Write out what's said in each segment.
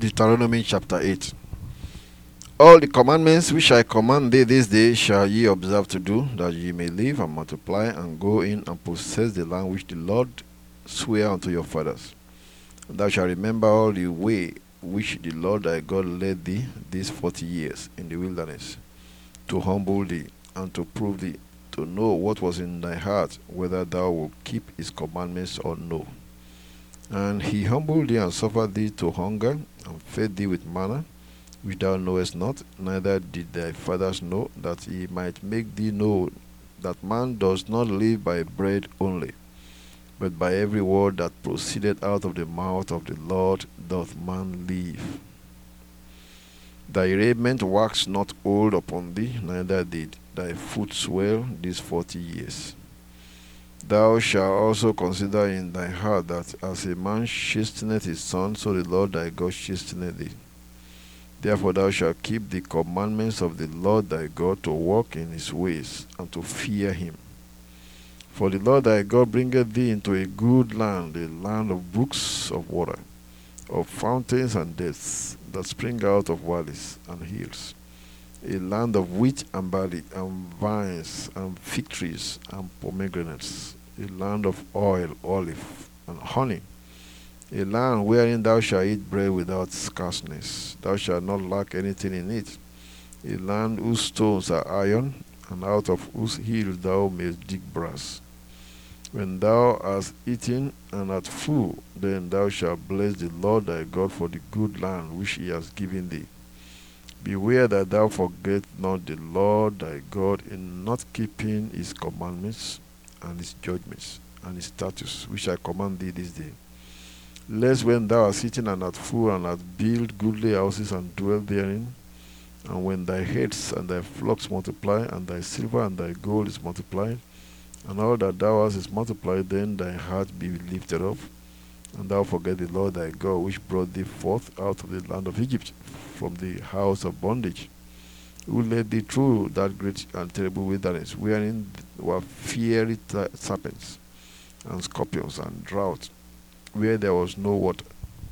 Deuteronomy chapter 8. All the commandments which I command thee this day shall ye observe to do, that ye may live and multiply, and go in and possess the land which the Lord sware unto your fathers. And thou shalt remember all the way which the Lord thy God led thee these 40 years in the wilderness, to humble thee, and to prove thee, to know what was in thy heart, whether thou wilt keep his commandments or no. And he humbled thee, and suffered thee to hunger, and fed thee with manna, which thou knowest not, neither did thy fathers know, that he might make thee know that man does not live by bread only, but by every word that proceedeth out of the mouth of the Lord doth man live. Thy raiment waxed not old upon thee, neither did thy foot swell these 40 years. Thou shalt also consider in thy heart that as a man chasteneth his son, so the Lord thy God chasteneth thee. Therefore thou shalt keep the commandments of the Lord thy God, to walk in his ways, and to fear him. For the Lord thy God bringeth thee into a good land, a land of brooks of water, of fountains and depths, that spring out of valleys and hills, a land of wheat and barley, and vines, and fig trees, and pomegranates, a land of oil, olive, and honey, a land wherein thou shalt eat bread without scarceness. Thou shalt not lack anything in it. A land whose stones are iron, and out of whose hills thou mayst dig brass. When thou hast eaten and art full, then thou shalt bless the Lord thy God for the good land which he has given thee. Beware that thou forget not the Lord thy God in not keeping his commandments, and his judgments, and his statutes, which I command thee this day. Lest when thou art eaten and art full, and art built goodly houses and dwell therein, and when thy herds and thy flocks multiply, and thy silver and thy gold is multiplied, and all that thou hast is multiplied, then thy heart be lifted up, and thou forget the Lord thy God, which brought thee forth out of the land of Egypt, from the house of bondage, who led thee through that great and terrible wilderness, wherein were fiery serpents, and scorpions, and drought, where there was no water,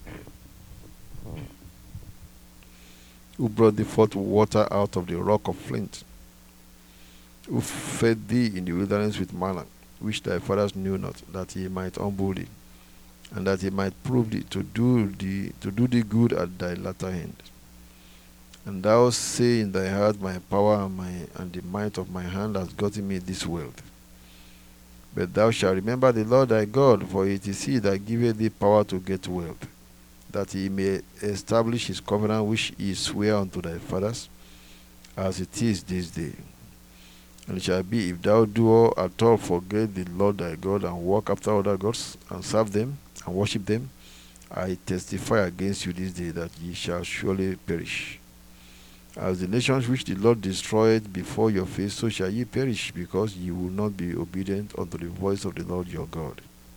who brought thee forth water out of the rock of flint, who fed thee in the wilderness with manna, which thy fathers knew not, that he might humble thee, and that he might prove thee, to do thee good at thy latter end. And thou say in thy heart, my power and the might of my hand has gotten me this wealth. But thou shalt remember the Lord thy God, for it is he that giveth thee power to get wealth, that he may establish his covenant which he sware unto thy fathers, as it is this day. And it shall be, if thou do at all forget the Lord thy God, and walk after other gods, and serve them, and worship them, I testify against you this day that ye shall surely perish. As the nations which the Lord destroyed before your face, so shall ye perish, because ye will not be obedient unto the voice of the Lord your God.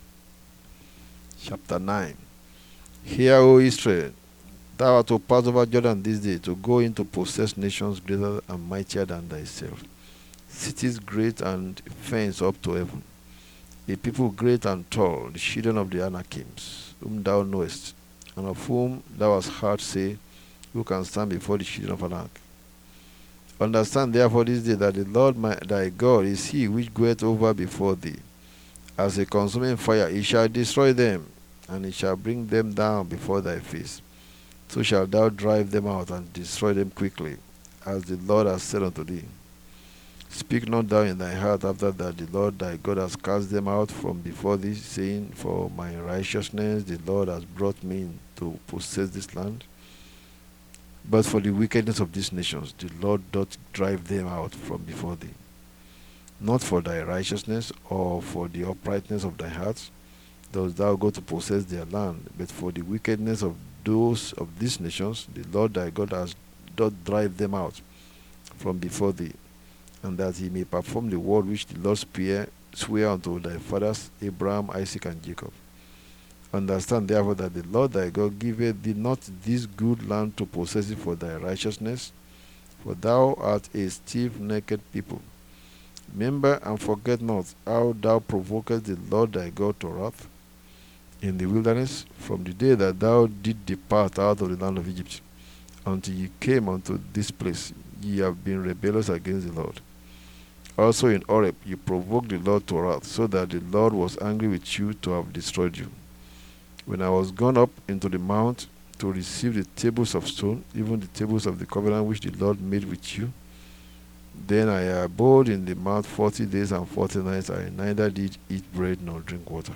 Chapter 9. Hear, O Israel, thou art to pass over Jordan this day, to go in to possess nations greater and mightier than thyself, cities great and fenced up to heaven, a people great and tall, the children of the Anakims, whom thou knowest, and of whom thou hast heard say, who can stand before the children of Anak? Understand therefore this day that the Lord thy God is he which goeth over before thee. As a consuming fire, he shall destroy them, and he shall bring them down before thy face. So shalt thou drive them out, and destroy them quickly, as the Lord has said unto thee. Speak not thou in thy heart after that the Lord thy God has cast them out from before thee, saying, for my righteousness the Lord has brought me in to possess this land. But for the wickedness of these nations the Lord doth drive them out from before thee. Not for thy righteousness, or for the uprightness of thy heart, dost thou go to possess their land, but for the wickedness of those of these nations the Lord thy God doth drive them out from before thee, and that he may perform the word which the Lord sware unto thy fathers Abraham, Isaac, and Jacob. Understand therefore that the Lord thy God giveth thee not this good land to possess it for thy righteousness, for thou art a stiff-necked people. Remember and forget not how thou provokest the Lord thy God to wrath, in the wilderness, from the day that thou did depart out of the land of Egypt, until ye came unto this place, ye have been rebellious against the Lord. Also in Horeb ye provoked the Lord to wrath, so that the Lord was angry with you to have destroyed you. When I was gone up into the mount to receive the tables of stone, even the tables of the covenant which the Lord made with you, then I abode in the mount 40 days and 40 nights. I neither did eat bread nor drink water.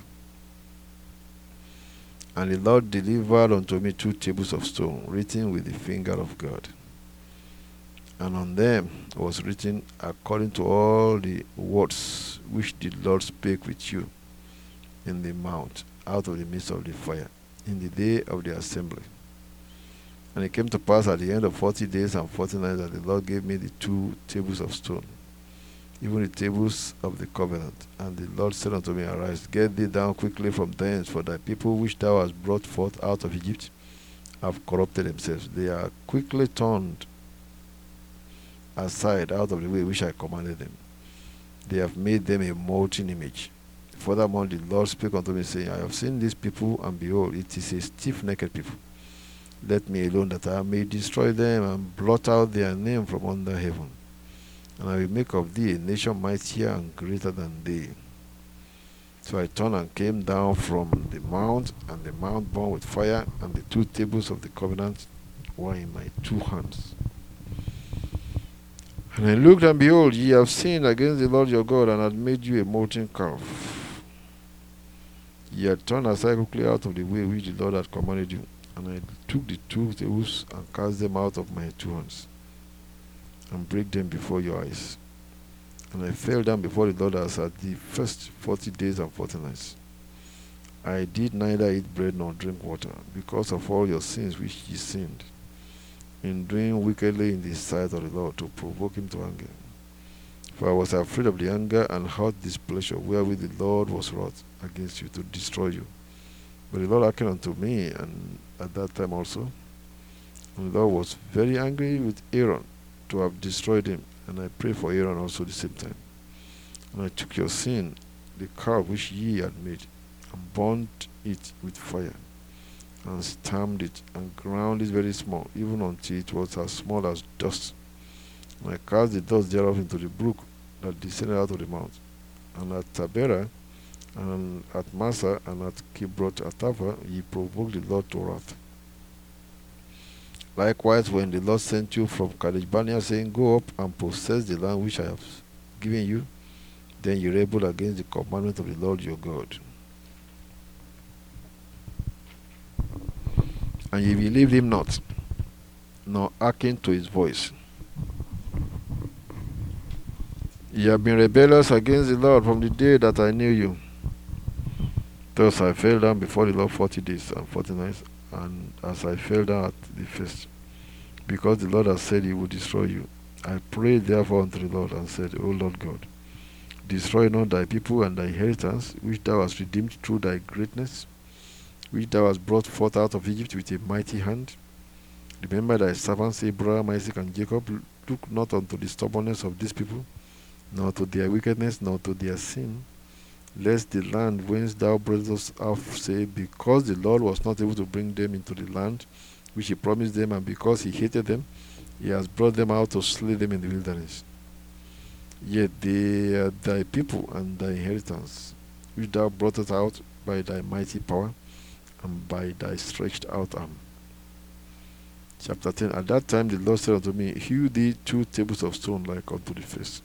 And the Lord delivered unto me 2 tables of stone, written with the finger of God. And on them was written, according to all the words which the Lord spake with you in the mount, out of the midst of the fire, in the day of the assembly. And it came to pass at the end of 40 days and 40 nights that the Lord gave me the 2 tables of stone, even the tables of the covenant. And the Lord said unto me, Arise, get thee down quickly from thence, for thy people which thou hast brought forth out of Egypt have corrupted themselves. They are quickly turned aside out of the way which I commanded them. They have made them a molten image. Furthermore, the Lord spake unto me, saying, I have seen this people, and behold, it is a stiff-necked people. Let me alone, that I may destroy them, and blot out their name from under heaven. And I will make of thee a nation mightier and greater than they. So I turned and came down from the mount, and the mount burned with fire, and the 2 tables of the covenant were in my 2 hands. And I looked, and behold, ye have sinned against the Lord your God, and had made you a molten calf. Ye had turned aside quickly out of the way which the Lord had commanded you. And I took the 2 tables and cast them out of my 2 hands, and brake them before your eyes. And I fell down before the Lord as at the first 40 days and 40 nights. I did neither eat bread nor drink water, because of all your sins which ye sinned, in doing wickedly in the sight of the Lord, to provoke him to anger. For I was afraid of the anger and hot displeasure wherewith the Lord was wroth against you, to destroy you. But the Lord hearkened unto me, and at that time also, and the Lord was very angry with Aaron to have destroyed him. And I prayed for Aaron also the same time. And I took your sin, the calf which ye had made, and burnt it with fire, and stamped it, and ground it very small, even until it was as small as dust. And I cast the dust thereof into the brook that descended out of the mount. And at Taberah, and at Massa, and at Kibroth Hattaavah, ye provoked the Lord to wrath. Likewise, when the Lord sent you from Kadesh Barnea, saying, Go up and possess the land which I have given you, then ye rebelled against the commandment of the Lord your God. And ye believed him not, nor hearkened to his voice. Ye have been rebellious against the Lord from the day that I knew you. Thus I fell down before the Lord 40 days and 40 nights, and as I fell down at the first, because the Lord has said he would destroy you. I prayed therefore unto the Lord, and said, O Lord God, destroy not thy people and thy inheritance, which thou hast redeemed through thy greatness, which thou hast brought forth out of Egypt with a mighty hand. Remember thy servants Abraham, Isaac, and Jacob. Look not unto the stubbornness of these people, nor to their wickedness, nor to their sin, lest the land whence thou broughtest us out say, because the Lord was not able to bring them into the land which he promised them, and because he hated them, he has brought them out to slay them in the wilderness. Yet they are thy people and thy inheritance, which thou broughtest out by thy mighty power and by thy stretched out arm. Chapter 10. At that time the Lord said unto me, Hew thee 2 tables of stone like unto the first,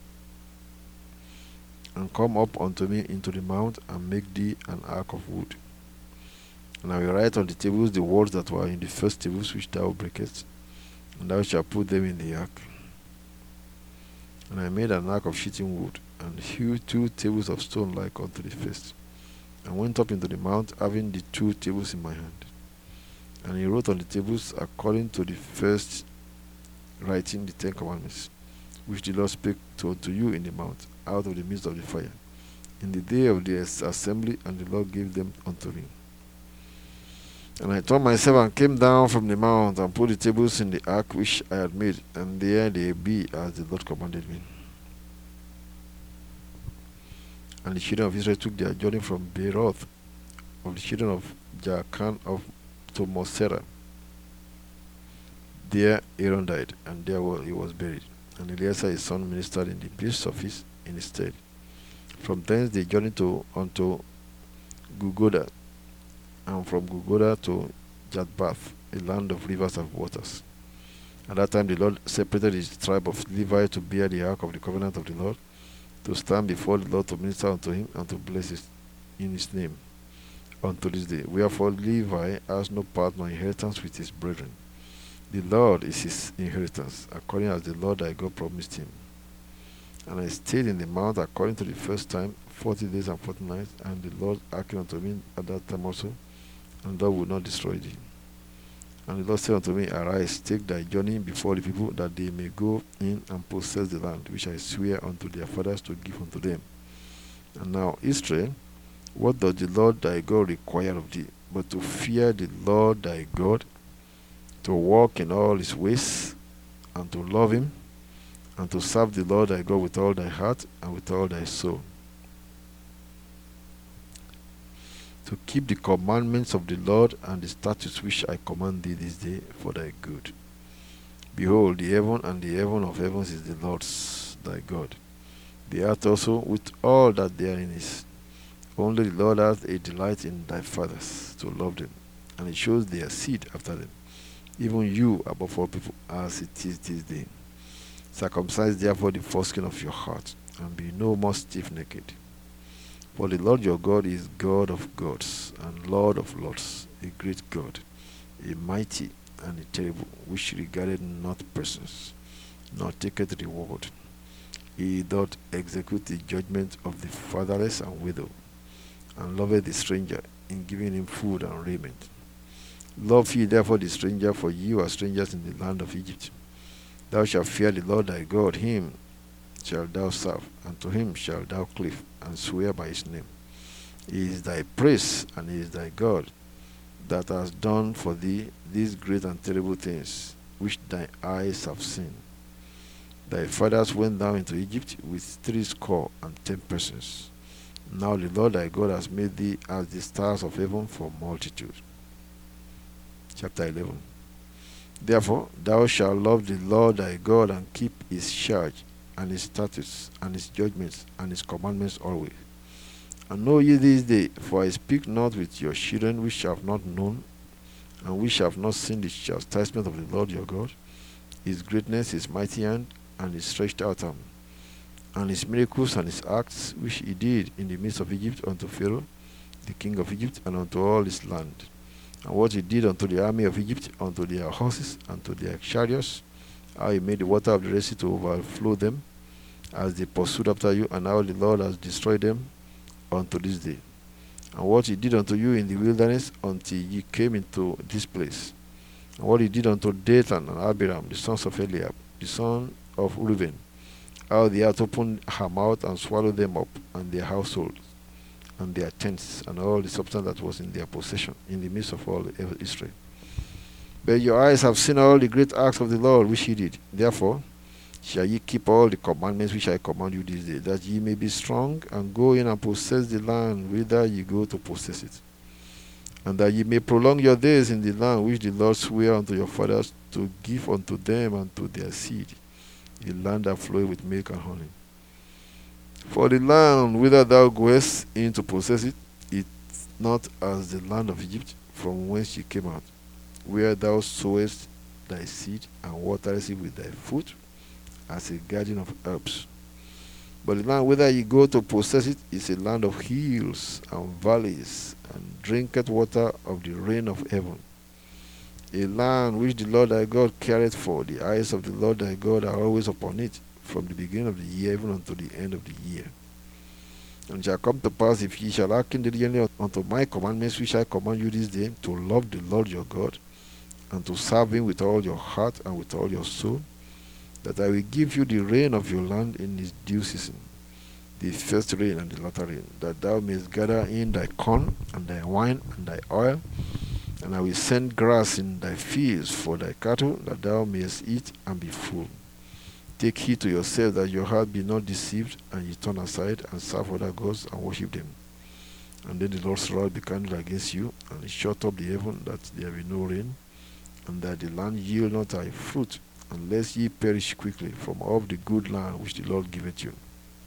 and come up unto me into the mount, and make thee an ark of wood. And I will write on the tables the words that were in the first tables which thou breakest, and thou shalt put them in the ark. And I made an ark of shittim wood, and hewed 2 tables of stone like unto the first, and went up into the mount, having the 2 tables in my hand. And he wrote on the tables according to the first writing the 10 commandments, which the Lord spake unto you in the mount, out of the midst of the fire, in the day of the assembly, and the Lord gave them unto me. And I turned myself and came down from the mount, and put the tables in the ark which I had made, and there they be as the Lord commanded me. And the children of Israel took their journey from Beeroth of the children of Jaakan to Mosera. There Aaron died, and there he was buried. And Eleazar his son ministered in the priest's office in his stead. From thence they journeyed unto Gugoda, and from Gugoda to Jadbath, a land of rivers and waters. At that time the Lord separated his tribe of Levi to bear the ark of the covenant of the Lord, to stand before the Lord to minister unto him, and to bless in his name unto this day. Wherefore Levi has no part nor inheritance with his brethren. The Lord is his inheritance, according as the Lord thy God promised him. And I stayed in the mount according to the first time 40 days and 40 nights, and the Lord hearkened unto me at that time also, and thou would not destroy thee. And the Lord said unto me, Arise, take thy journey before the people, that they may go in and possess the land, which I swear unto their fathers to give unto them. And now, Israel, what does the Lord thy God require of thee, but to fear the Lord thy God, to walk in all his ways, and to love him, and to serve the Lord thy God with all thy heart and with all thy soul, to keep the commandments of the Lord and the statutes which I command thee this day for thy good. Behold, the heaven and the heaven of heavens is the Lord's thy God, the earth also with all that therein is. Only the Lord hath a delight in thy fathers, to love them, and it shows their seed after them, even you above all people, as it is this day. Circumcise therefore the foreskin of your heart, and be no more stiff-necked. For the Lord your God is God of gods, and Lord of lords, a great God, a mighty and a terrible, which regardeth not persons, nor taketh reward. He doth execute the judgment of the fatherless and widow, and loveth the stranger, in giving him food and raiment. Love ye therefore the stranger, for ye are strangers in the land of Egypt. Thou shalt fear the Lord thy God, him shalt thou serve, and to him shalt thou cleave, and swear by his name. He is thy praise, and he is thy God, that has done for thee these great and terrible things, which thy eyes have seen. Thy fathers went down into Egypt with 70 persons. Now the Lord thy God has made thee as the stars of heaven for multitude. Chapter 11. Therefore thou shalt love the Lord thy God, and keep his charge, and his statutes, and his judgments, and his commandments always. And know ye this day, for I speak not with your children which have not known, and which have not seen the chastisement of the Lord your God, his greatness, his mighty hand, and his stretched out arm, and his miracles and his acts which he did in the midst of Egypt unto Pharaoh, the king of Egypt, and unto all his land, and what he did unto the army of Egypt, unto their horses, and to their chariots, how he made the water of the Red Sea to overflow them, as they pursued after you, and how the Lord has destroyed them unto this day. And what he did unto you in the wilderness, until ye came into this place. And what he did unto Dathan and Abiram, the sons of Eliab, the son of Reuben, how the earth opened her mouth and swallowed them up, and their households, and their tents, and all the substance that was in their possession, in the midst of all Israel. But your eyes have seen all the great acts of the Lord which he did. Therefore shall ye keep all the commandments which I command you this day, that ye may be strong, and go in and possess the land whither ye go to possess it, and that ye may prolong your days in the land which the Lord sware unto your fathers to give unto them and to their seed, a land that floweth with milk and honey. For the land whither thou goest in to possess it, is not as the land of Egypt, from whence ye came out, where thou sowest thy seed, and waterest it with thy foot, as a garden of herbs. But the land whither ye go to possess it is a land of hills and valleys, and drinketh water of the rain of heaven. A land which the Lord thy God careth for. The eyes of the Lord thy God are always upon it, from the beginning of the year even unto the end of the year. And it shall come to pass, if ye shall hearken diligently unto my commandments which I command you this day, to love the Lord your God, and to serve him with all your heart and with all your soul, that I will give you the rain of your land in its due season, the first rain and the latter rain, that thou mayest gather in thy corn and thy wine and thy oil, and I will send grass in thy fields for thy cattle, that thou mayest eat and be full. Take heed to yourself that your heart be not deceived, and ye turn aside and serve other gods and worship them. And then the Lord's wrath be kindled against you, and he shut up the heaven that there be no rain, and that the land yield not a fruit, unless ye perish quickly from off the good land which the Lord giveth you.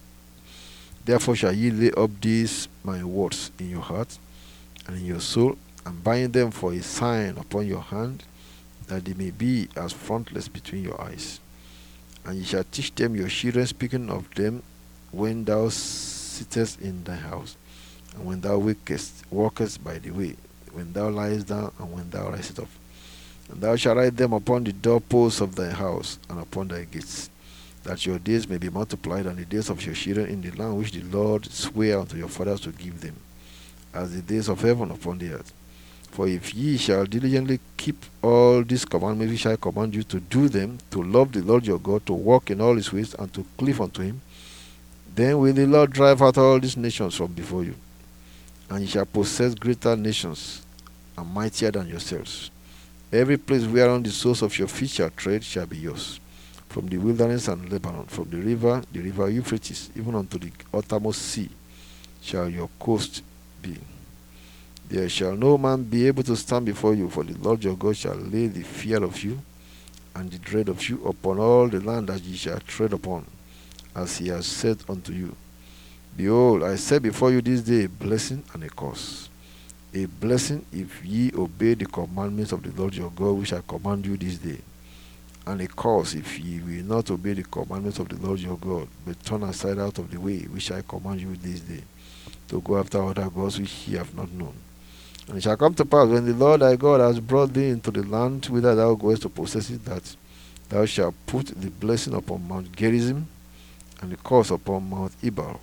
Therefore shall ye lay up these my words in your heart and in your soul, and bind them for a sign upon your hand, that they may be as frontlets between your eyes. And ye shall teach them your children, speaking of them when thou sittest in thy house, and when thou walkest by the way, when thou liest down, and when thou risest up. And thou shalt write them upon the doorposts of thy house, and upon thy gates, that your days may be multiplied, and the days of your children in the land which the Lord sware unto your fathers to give them, as the days of heaven upon the earth. For if ye shall diligently keep all these commandments which I command you to do them, to love the Lord your God, to walk in all his ways, and to cleave unto him, then will the Lord drive out all these nations from before you, and ye shall possess greater nations, and mightier than yourselves. Every place whereon the soles of your feet shall tread shall be yours, from the wilderness and Lebanon, from the river Euphrates, even unto the uttermost sea, shall your coast be. There shall no man be able to stand before you, for the Lord your God shall lay the fear of you and the dread of you upon all the land that ye shall tread upon, as he has said unto you. Behold, I set before you this day a blessing and a curse. A blessing if ye obey the commandments of the Lord your God, which I command you this day, and a curse if ye will not obey the commandments of the Lord your God, but turn aside out of the way which I command you this day, to go after other gods which ye have not known. And it shall come to pass, when the Lord thy God has brought thee into the land whither thou goest to possess it, that thou shalt put the blessing upon Mount Gerizim, and the curse upon Mount Ebal.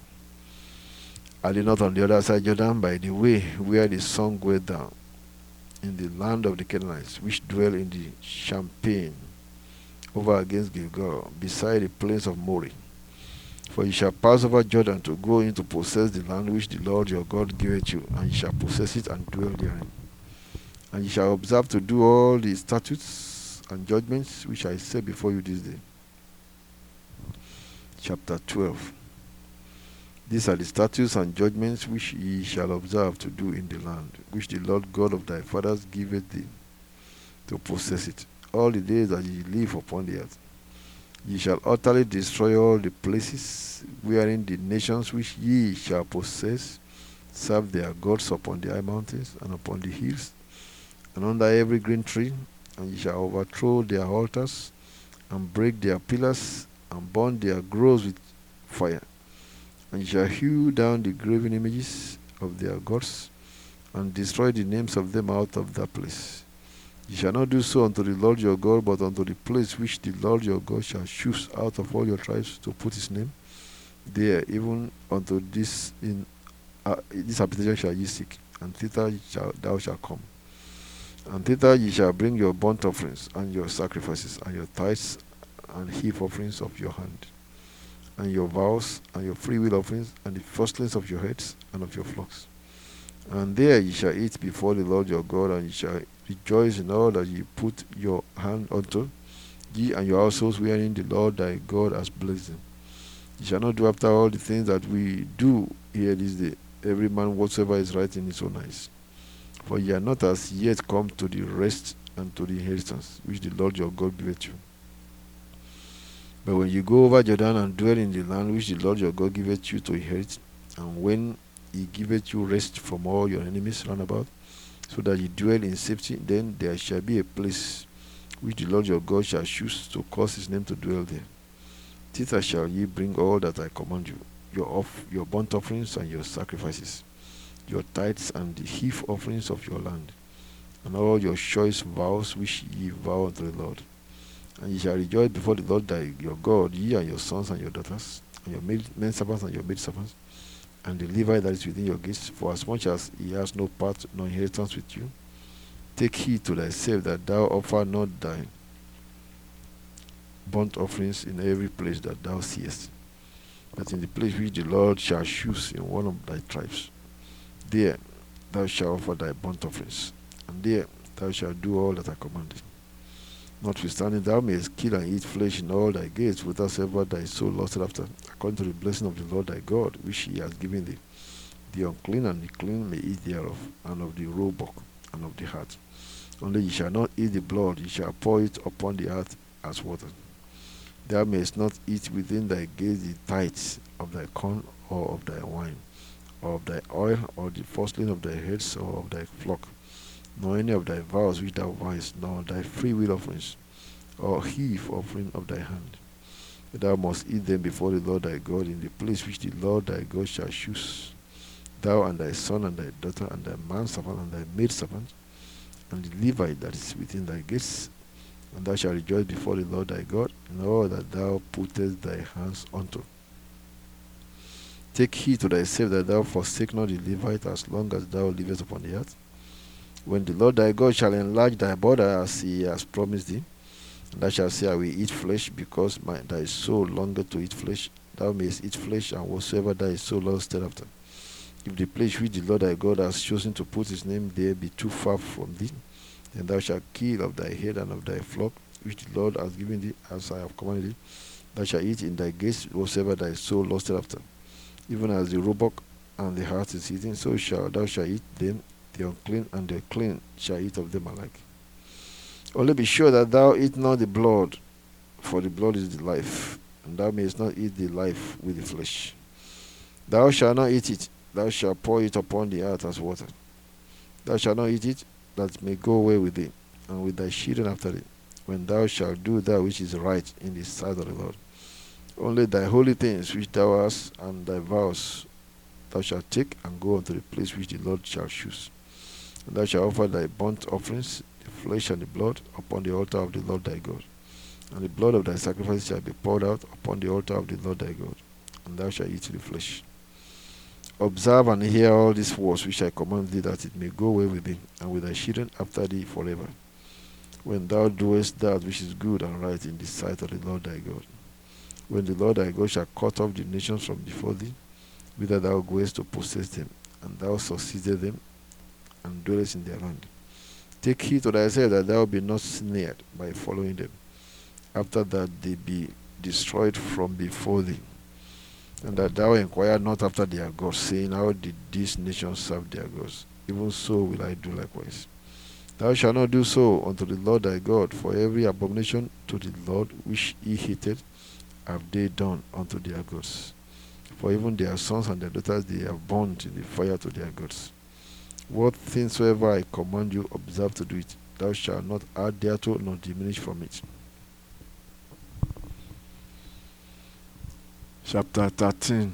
Are they not on the other side Jordan, by the way where the sun goeth down, in the land of the Canaanites, which dwell in the champaign, over against Gilgal, beside the plains of Moreh? For ye shall pass over Jordan to go in to possess the land which the Lord your God giveth you, and ye shall possess it and dwell therein. And ye shall observe to do all the statutes and judgments which I set before you this day. Chapter 12. These are the statutes and judgments which ye shall observe to do in the land, which the Lord God of thy fathers giveth thee, to possess it, all the days that ye live upon the earth. Ye shall utterly destroy all the places wherein the nations which ye shall possess serve their gods upon the high mountains and upon the hills, and under every green tree, and ye shall overthrow their altars, and break their pillars, and burn their groves with fire. And ye shall hew down the graven images of their gods, and destroy the names of them out of that place. Ye shall not do so unto the Lord your God, but unto the place which the Lord your God shall choose out of all your tribes to put his name there, even unto this this habitation shall ye seek, and thither thou shalt come. And thither ye shall bring your burnt offerings, and your sacrifices, and your tithes, and heap offerings of your hand, and your vows, and your freewill offerings, and the firstlings of your heads and of your flocks. And there ye shall eat before the Lord your God, and ye shall rejoice in all that ye put your hand unto, ye and your households wherein the Lord thy God has blessed them. Ye shall not do after all the things that we do here this day, every man whatsoever is right in his own eyes. For ye are not as yet come to the rest and to the inheritance which the Lord your God giveth you. But when you go over Jordan and dwell in the land which the Lord your God giveth you to inherit, and when he giveth you rest from all your enemies round about, so that ye dwell in safety, then there shall be a place which the Lord your God shall choose to cause his name to dwell there. Thither shall ye bring all that I command you, your burnt offerings and your sacrifices, your tithes and the heap offerings of your land, and all your choice vows which ye vow unto the Lord. And ye shall rejoice before the Lord your God, ye and your sons and your daughters, and your men servants and your maid servants, and the Levite that is within your gates, for as much as he has no part nor inheritance with you. Take heed to thyself that thou offer not thy burnt offerings in every place that thou seest, but in the place which the Lord shall choose in one of thy tribes. There thou shalt offer thy burnt offerings, and there thou shalt do all that I command thee. Notwithstanding, thou mayest kill and eat flesh in all thy gates, whithersoever thy soul lusted after, according to the blessing of the Lord thy God, which he has given thee. The unclean and the clean may eat thereof, and of the roebuck, and of the hart. Only ye shall not eat the blood, ye shall pour it upon the earth as water. Thou mayest not eat within thy gates the tithes of thy corn, or of thy wine, or of thy oil, or the firstling of thy heads, or of thy flock, nor any of thy vows which thou vowest, nor thy freewill offerings, or heave offering of thy hand. Thou must eat them before the Lord thy God in the place which the Lord thy God shall choose. Thou and thy son and thy daughter and thy manservant and thy maidservant, and the Levite that is within thy gates, and thou shalt rejoice before the Lord thy God in all that thou puttest thy hands unto. Take heed to thyself that thou forsake not the Levite as long as thou livest upon the earth. When the Lord thy God shall enlarge thy border as he has promised thee, and thou shalt say, I will eat flesh, because thy soul longeth to eat flesh, thou mayest eat flesh, and whatsoever thy soul lusteth after. If the place which the Lord thy God has chosen to put his name there be too far from thee, then thou shalt kill of thy head and of thy flock, which the Lord has given thee, as I have commanded thee. Thou shalt eat in thy gates whatsoever thy soul lusteth after. Even as the roebuck and the hart is eaten, so thou shalt eat them. The unclean and the clean shall eat of them alike. Only be sure that thou eat not the blood, for the blood is the life, and thou mayest not eat the life with the flesh. Thou shalt not eat it, thou shalt pour it upon the earth as water. Thou shalt not eat it, that it may go away with thee, and with thy children after thee, when thou shalt do that which is right in the sight of the Lord. Only thy holy things which thou hast, and thy vows, thou shalt take, and go unto the place which the Lord shall choose. And thou shalt offer thy burnt offerings, the flesh and the blood, upon the altar of the Lord thy God. And the blood of thy sacrifice shall be poured out upon the altar of the Lord thy God, and thou shalt eat the flesh. Observe and hear all these words which I command thee, that it may go well with thee, and with thy children after thee forever, when thou doest that which is good and right in the sight of the Lord thy God. When the Lord thy God shall cut off the nations from before thee, whither thou goest to possess them, and thou succeedest them, and dwellest in their land. Take heed to thyself that thou be not snared by following them, after that they be destroyed from before thee, and that thou inquire not after their gods, saying, How did these nations serve their gods? Even so will I do likewise. Thou shalt not do so unto the Lord thy God, for every abomination to the Lord which he hated have they done unto their gods. For even their sons and their daughters they have burned in the fire to their gods. What things soever I command you, observe to do it. Thou shalt not add thereto, nor diminish from it. Chapter 13.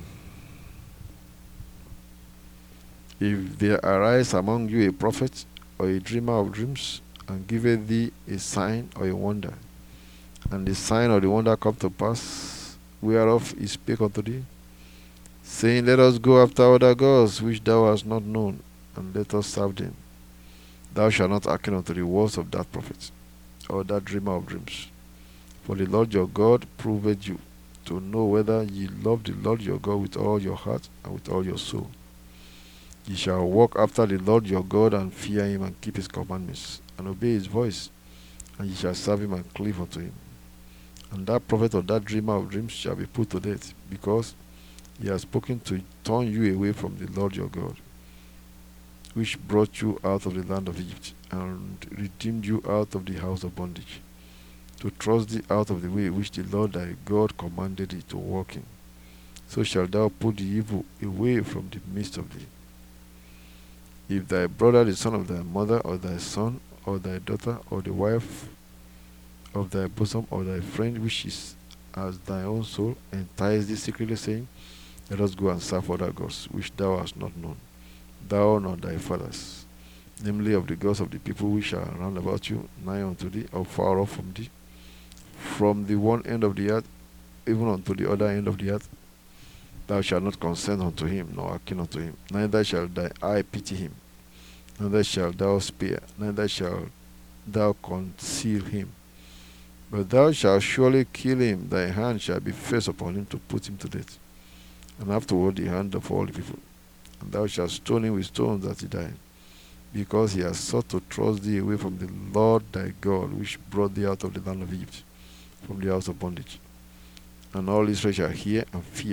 If there arise among you a prophet or a dreamer of dreams, and giveth thee a sign or a wonder, and the sign or the wonder come to pass, whereof he spake unto thee, saying, Let us go after other gods which thou hast not known, and let us serve them. Thou shalt not hearken unto the words of that prophet, or that dreamer of dreams. For the Lord your God proveth you, to know whether ye love the Lord your God with all your heart and with all your soul. Ye shall walk after the Lord your God, and fear him, and keep his commandments, and obey his voice, and ye shall serve him and cleave unto him. And that prophet or that dreamer of dreams shall be put to death, because he has spoken to turn you away from the Lord your God, which brought you out of the land of Egypt, and redeemed you out of the house of bondage, to thrust thee out of the way which the Lord thy God commanded thee to walk in. So shalt thou put the evil away from the midst of thee. If thy brother, the son of thy mother, or thy son, or thy daughter, or the wife of thy bosom, or thy friend, which is as thy own soul, entice thee secretly, saying, Let us go and serve other gods, which thou hast not known, thou nor thy fathers, namely of the gods of the people which are round about you, nigh unto thee, or far off from thee, from the one end of the earth even unto the other end of the earth, thou shalt not consent unto him, nor hearken unto him, neither shall thy eye pity him, neither shalt thou spare, neither shalt thou conceal him. But thou shalt surely kill him, thy hand shall be fixed upon him to put him to death, and afterward the hand of all the people. And thou shalt stone him with stones that he die, because he has sought to thrust thee away from the Lord thy God, which brought thee out of the land of Egypt, from the house of bondage. And all Israel shall hear and fear,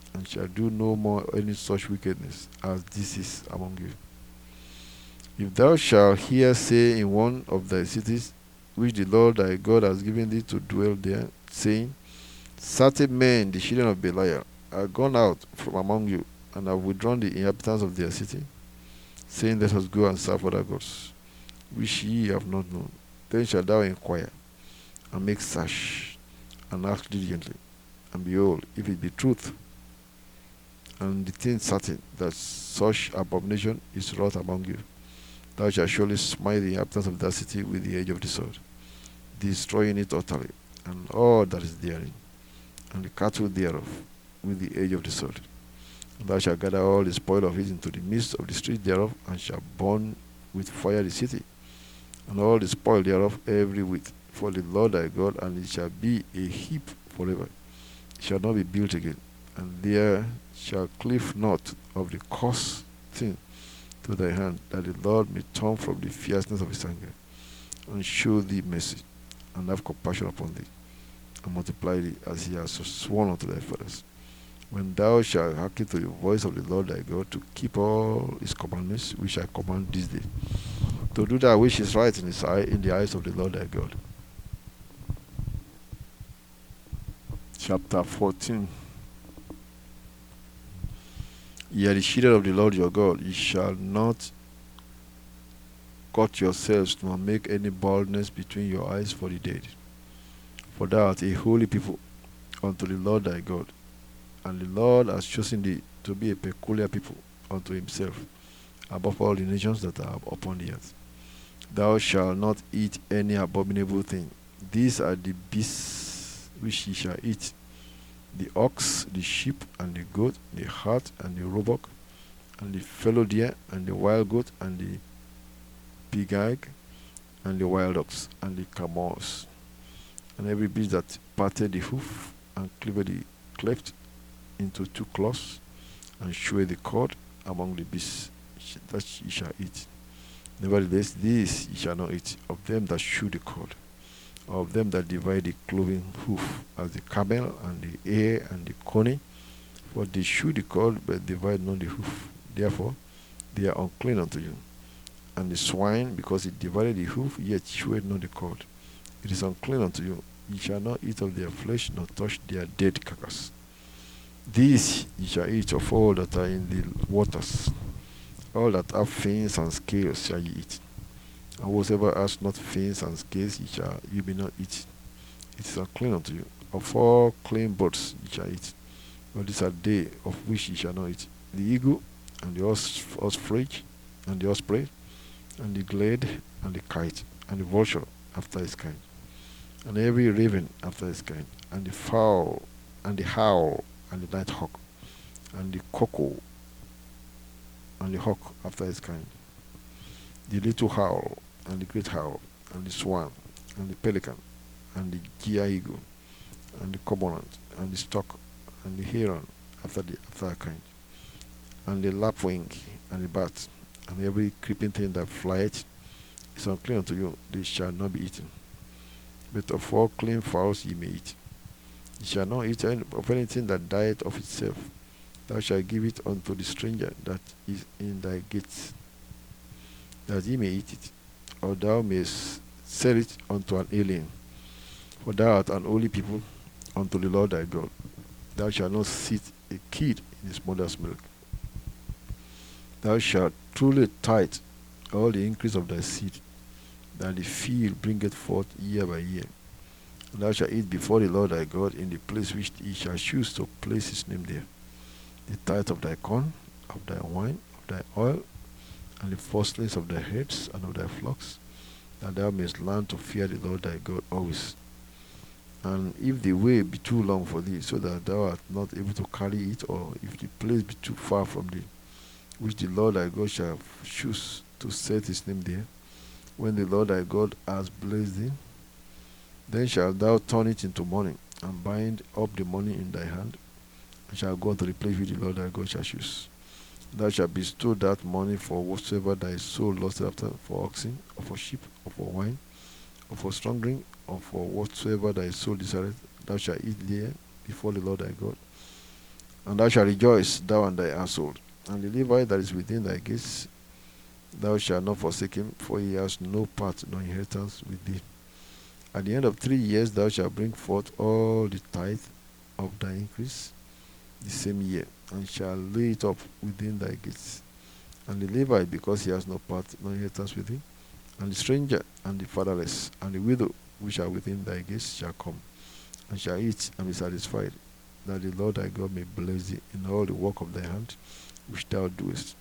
and shall do no more any such wickedness as this is among you. If thou shalt hear say in one of thy cities, which the Lord thy God has given thee to dwell there, saying, certain men, the children of Belial, are gone out from among you, and have withdrawn the inhabitants of their city, saying, let us go and serve other gods, which ye have not known. Then shalt thou inquire, and make search, and ask diligently. And behold, if it be truth, and the thing certain that such abomination is wrought among you, thou shalt surely smite the inhabitants of that city with the edge of the sword, destroying it utterly, and all that is therein, and the cattle thereof, with the edge of the sword. And thou shalt gather all the spoil of it into the midst of the street thereof, and shalt burn with fire the city, and all the spoil thereof every whit, for the Lord thy God, and it shall be a heap forever. It shall not be built again, and there shall cleave not of the cost thing to thy hand, that the Lord may turn from the fierceness of his anger, and show thee mercy, and have compassion upon thee, and multiply thee as he has sworn unto thy fathers. When thou shalt hearken to the voice of the Lord thy God, to keep all his commandments which I command this day, to do that which is right in his eye, in the eyes of the Lord thy God. Chapter 14. Ye are the children of the Lord your God. Ye shall not cut yourselves, nor make any baldness between your eyes for the dead. For thou art a holy people unto the Lord thy God, and the Lord has chosen thee to be a peculiar people unto himself, above all the nations that are upon the earth. Thou shalt not eat any abominable thing. These are the beasts which ye shall eat: the ox, the sheep, and the goat, the hart, and the roebuck, and the fallow deer, and the wild goat, and the pig-eye, and the wild ox, and the camels, and every beast that parted the hoof, and cleft into two claws, and shewed the cord among the beasts that ye shall eat. Nevertheless, these ye shall not eat: of them that shew the cord, or of them that divide the cloven hoof, as the camel, and the hare, and the coney. For they shew the cord, but divide not the hoof. Therefore they are unclean unto you. And the swine, because it divided the hoof, yet shewed not the cord, it is unclean unto you. Ye shall not eat of their flesh, nor touch their dead carcass. These ye shall eat of all that are in the waters. All that have fins and scales shall ye eat. And whatsoever has not fins and scales ye may not eat. It is unclean unto you. Of all clean birds ye shall eat, but these are they of which ye shall not eat: the eagle, and the ostrich, and the osprey, and the glade, and the kite, and the vulture after his kind, and every raven after his kind, and the fowl, and the howl, and the night hawk, and the cuckoo, and the hawk after his kind, the little owl, and the great owl, and the swan, and the pelican, and the gier eagle, and the cormorant, and the stork, and the heron after a kind, and the lapwing, and the bat, and every creeping thing that flieth is unclean unto you; they shall not be eaten. But of all clean fowls ye may eat. Ye shall not eat of anything that dieth of itself. Thou shalt give it unto the stranger that is in thy gates, that he may eat it, or thou mayest sell it unto an alien. For thou art an holy people unto the Lord thy God. Thou shalt not sit a kid in his mother's milk. Thou shalt truly tithe all the increase of thy seed, that the field bringeth forth year by year. And thou shalt eat before the Lord thy God in the place which he shall choose to place his name there: the tithe of thy corn, of thy wine, of thy oil, and the firstlings of thy herds and of thy flocks, that thou mayest learn to fear the Lord thy God always. And if the way be too long for thee, so that thou art not able to carry it, or if the place be too far from thee, which the Lord thy God shall choose to set his name there, when the Lord thy God has blessed thee, then shalt thou turn it into money, and bind up the money in thy hand, and shalt go unto the place which the Lord thy God shall choose. Thou shalt bestow that money for whatsoever thy soul lusteth after, for oxen, or for sheep, or for wine, or for strong drink, or for whatsoever thy soul desireth. Thou shalt eat there before the Lord thy God. And thou shalt rejoice, thou and thy household. And the Levite that is within thy gates, thou shalt not forsake him, for he has no part nor inheritance with thee. At the end of 3 years thou shalt bring forth all the tithe of thy increase the same year, and shall lay it up within thy gates. And the Levite, because he has no part nor inheritance with him, and the stranger, and the fatherless, and the widow which are within thy gates shall come, and shall eat and be satisfied, that the Lord thy God may bless thee in all the work of thy hand which thou doest.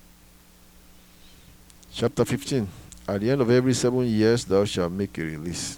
Chapter 15. At the end of every 7 years thou shalt make a release.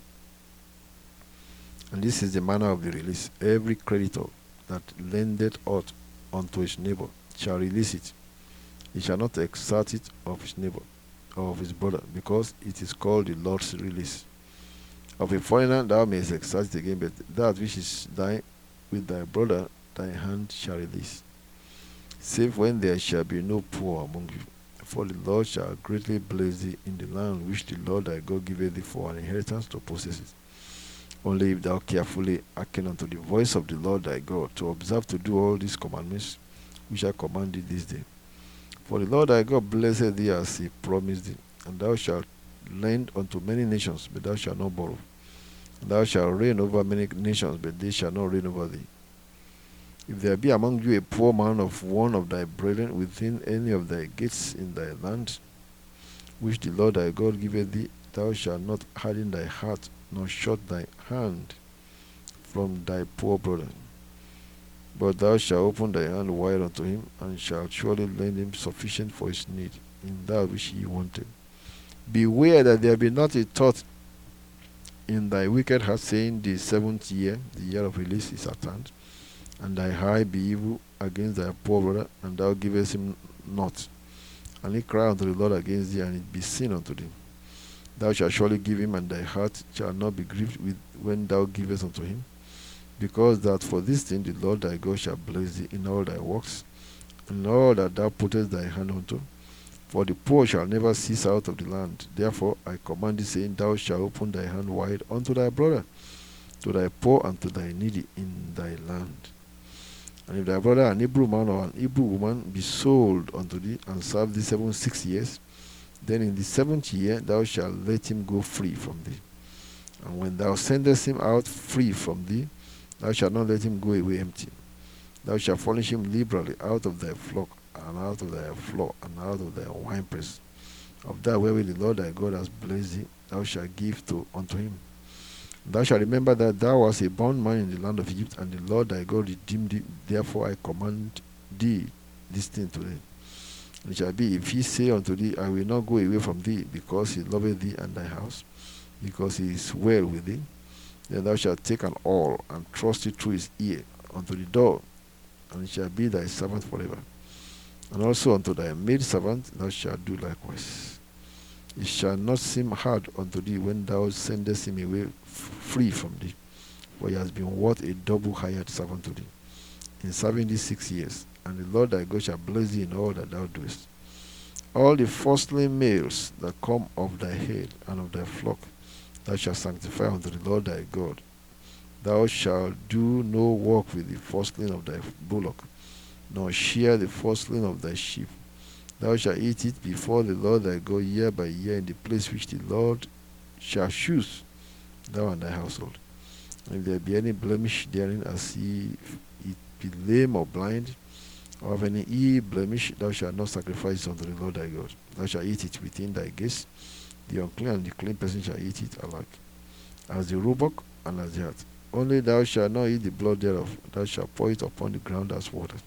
And this is the manner of the release. Every creditor that lendeth aught unto his neighbor shall release it. He shall not exert it of his neighbor or of his brother, because it is called the Lord's release. Of a foreigner thou mayest exert it again, but that which is thine with thy brother thy hand shall release, save when there shall be no poor among you. For the Lord shall greatly bless thee in the land which the Lord thy God giveth thee for an inheritance to possess it. Only if thou carefully hearken unto the voice of the Lord thy God, to observe to do all these commandments which I command thee this day. For the Lord thy God blessed thee as he promised thee, and thou shalt lend unto many nations, but thou shalt not borrow. And thou shalt reign over many nations, but they shall not reign over thee. If there be among you a poor man of one of thy brethren within any of thy gates in thy land, which the Lord thy God giveth thee, thou shalt not harden thy heart, nor shut thy hand from thy poor brother. But thou shalt open thy hand wide unto him, and shalt surely lend him sufficient for his need in that which he wanted. Beware that there be not a thought in thy wicked heart, saying, the 7th year, the year of release, is at hand, and thy eye be evil against thy poor brother, and thou givest him not. And he cry unto the Lord against thee, and it be sin unto thee. Thou shalt surely give him, and thy heart shall not be grieved with when thou givest unto him, because that for this thing the Lord thy God shall bless thee in all thy works, and all that thou puttest thy hand unto. For the poor shall never cease out of the land. Therefore I command thee, saying, thou shalt open thy hand wide unto thy brother, to thy poor and to thy needy in thy land. And if thy brother, an Hebrew man or an Hebrew woman, be sold unto thee, and serve thee 6 years, then in the 7th year thou shalt let him go free from thee. And when thou sendest him out free from thee, thou shalt not let him go away empty. Thou shalt furnish him liberally out of thy flock, and out of thy floor, and out of thy winepress. Of that wherewith the Lord thy God has blessed thee, thou shalt give unto him. And thou shalt remember that thou wast a bondman in the land of Egypt, and the Lord thy God redeemed thee. Therefore I command thee this thing today. And it shall be, if he say unto thee, I will not go away from thee, because he loveth thee and thy house, because he is well with thee, then thou shalt take an awl, and thrust it through his ear unto the door, and it shall be thy servant forever. And also unto thy maidservant thou shalt do likewise. It shall not seem hard unto thee when thou sendest him away free from thee, for he has been worth a double hired servant to thee, in serving thee 6 years. And the Lord thy God shall bless thee in all that thou doest. All the firstling males that come of thy head and of thy flock thou shalt sanctify unto the Lord thy God. Thou shalt do no work with the firstling of thy bullock, nor shear the firstling of thy sheep. Thou shalt eat it before the Lord thy God year by year in the place which the Lord shall choose, thou and thy household. And if there be any blemish therein, as if it be lame or blind, or of any blemish, thou shalt not sacrifice unto the Lord thy God. Thou shalt eat it within thy gates. The unclean and the clean person shall eat it alike, as the roebuck and as the hart. Only thou shalt not eat the blood thereof. Thou shalt pour it upon the ground as water.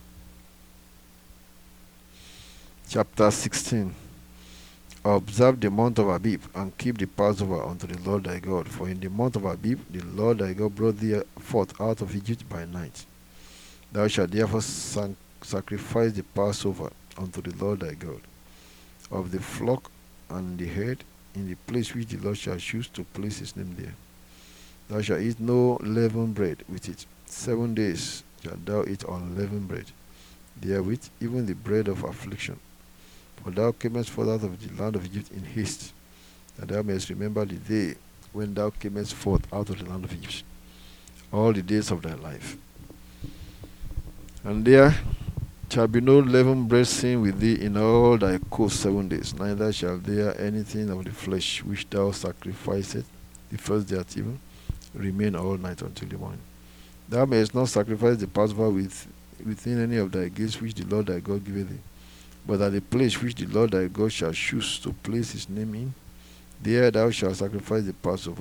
Chapter 16. Observe the month of Abib, and keep the Passover unto the Lord thy God. For in the month of Abib the Lord thy God brought thee forth out of Egypt by night. Thou shalt therefore sacrifice the Passover unto the Lord thy God, of the flock and the herd, in the place which the Lord shall choose to place his name there. Thou shalt eat no leavened bread with it. 7 days shalt thou eat unleavened bread therewith, even the bread of affliction. For thou camest forth out of the land of Egypt in haste, that thou mayest remember the day when thou camest forth out of the land of Egypt, all the days of thy life. And there shall be no leavened bread seen with thee in all thy coasts 7 days, neither shall there anything of the flesh which thou sacrificest the first day at even remain all night until the morning. Thou mayest not sacrifice the Passover within any of thy gates which the Lord thy God giveth thee, but at the place which the Lord thy God shall choose to place his name in, there thou shalt sacrifice the Passover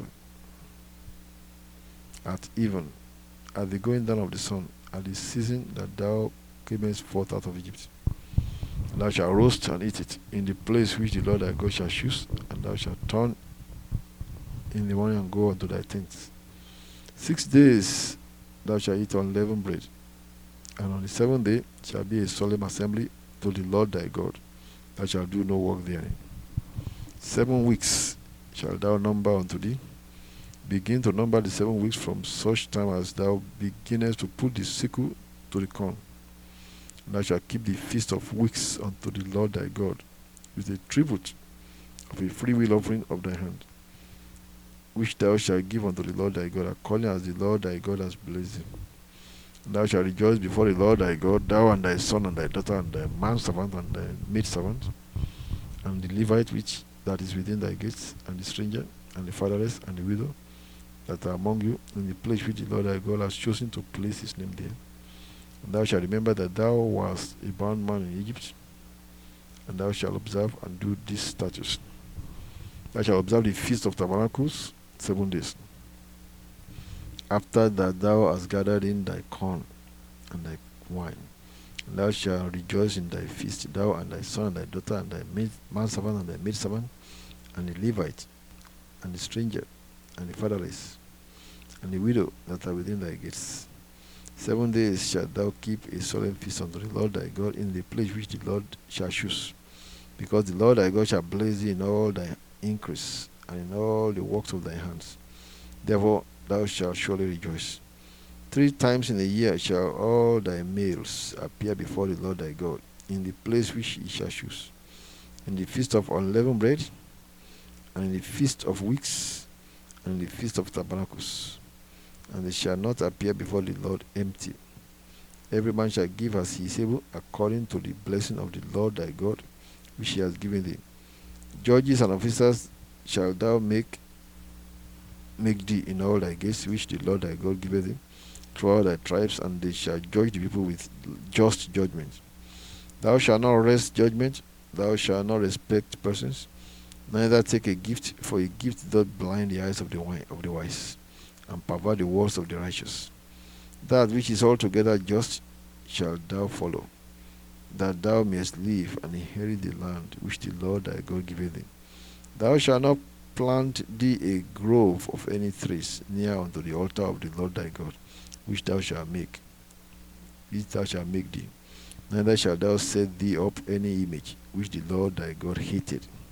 at even, at the going down of the sun, at the season that thou camest forth out of Egypt. And thou shalt roast and eat it in the place which the Lord thy God shall choose, and thou shalt turn in the morning and go unto thy tents. 6 days thou shalt eat unleavened bread, and on the 7th day shall be a solemn assembly to the Lord thy God. Thou shalt do no work therein. 7 weeks shalt thou number unto thee. Begin to number the 7 weeks from such time as thou beginnest to put the sickle to the corn. And thou shalt keep the feast of weeks unto the Lord thy God, with a tribute of a freewill offering of thy hand, which thou shalt give unto the Lord thy God, according as the Lord thy God has blessed thee. And thou shalt rejoice before the Lord thy God, thou and thy son and thy daughter, and thy manservant and thy maidservant, and the Levite which that is within thy gates, and the stranger, and the fatherless, and the widow that are among you, in the place which the Lord thy God has chosen to place his name there. And thou shalt remember that thou wast a bound man in Egypt, and thou shalt observe and do these statutes. Thou shalt observe the feast of tabernacles 7 days. After that thou hast gathered in thy corn and thy wine, and thou shalt rejoice in thy feast, thou and thy son and thy daughter, and thy manservant and thy maidservant, and the Levite, and the stranger, and the fatherless, and the widow that are within thy gates. 7 days shalt thou keep a solemn feast unto the Lord thy God in the place which the Lord shall choose, because the Lord thy God shall bless thee in all thy increase, and in all the works of thy hands. Therefore thou shalt surely rejoice. 3 times in a year shall all thy males appear before the Lord thy God, in the place which he shall choose, in the feast of unleavened bread, and in the feast of weeks, and in the feast of tabernacles. And they shall not appear before the Lord empty. Every man shall give as he is able, according to the blessing of the Lord thy God, which he has given thee. Judges and officers shalt thou make thee in all thy gates, which the Lord thy God giveth thee, throughout thy tribes, and they shall judge the people with just judgment. Thou shalt not wrest judgment, thou shalt not respect persons, neither take a gift, for a gift doth blind the eyes of the wise, and pervert the words of the righteous. That which is altogether just shalt thou follow, that thou mayest live and inherit the land which the Lord thy God giveth thee. Thou shalt not plant thee a grove of any trees near unto the altar of the Lord thy God, which thou shalt make thee. Neither shalt thou set thee up any image which the Lord thy God hated.